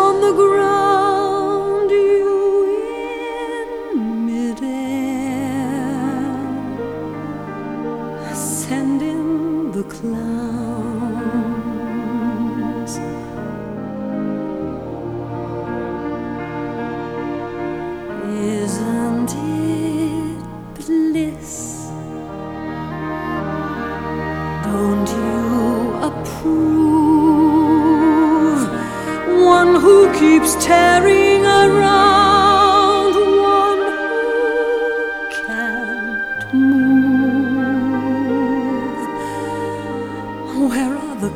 on the ground, you in midair, send in the clowns. Isn't it bliss? Don't you approve? One who keeps tearing around, one who can't move. Where are the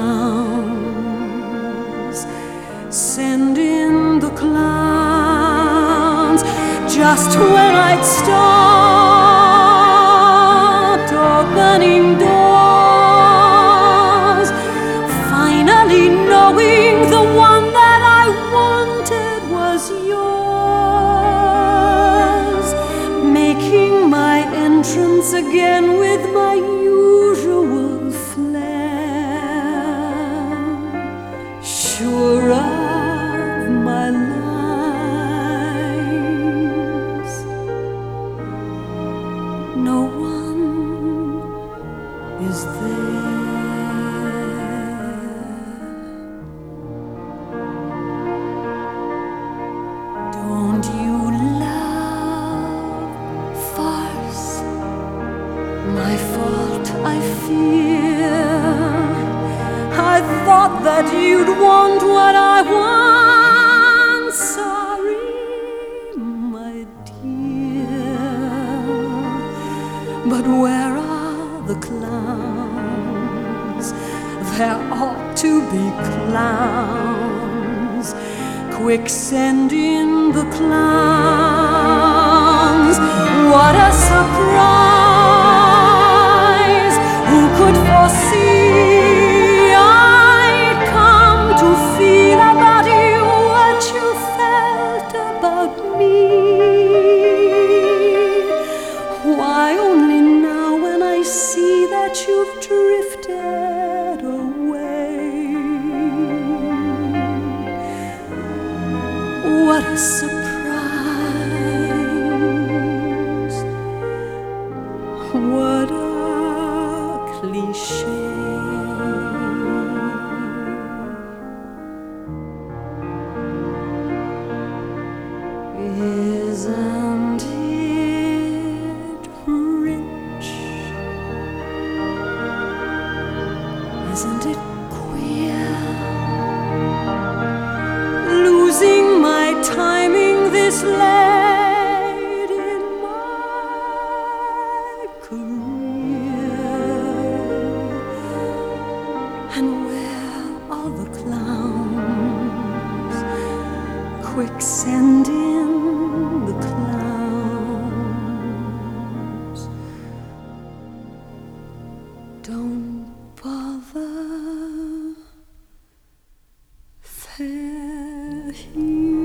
clowns? Send in the clowns. Just when I'd stopped opening doors, finally knowing the one that I wanted was yours, making my entrance again with my usual flair, sure of my lines. No one is there. Don't you love farce? My fault, I fear. I thought that you'd want what I want. Sorry, my dear. But where are the clowns? There ought to be clowns. Quick, send in the clowns. What a surprise! Who could foresee I'd come to feel about you what you felt about me? Why, only now when I see that you've drifted away. What a surprise! What a cliché! Isn't it rich? Isn't it queer? Losing my timing this late in my career. And where are the clowns? Quick, send in the clowns. Don't bother, they're here.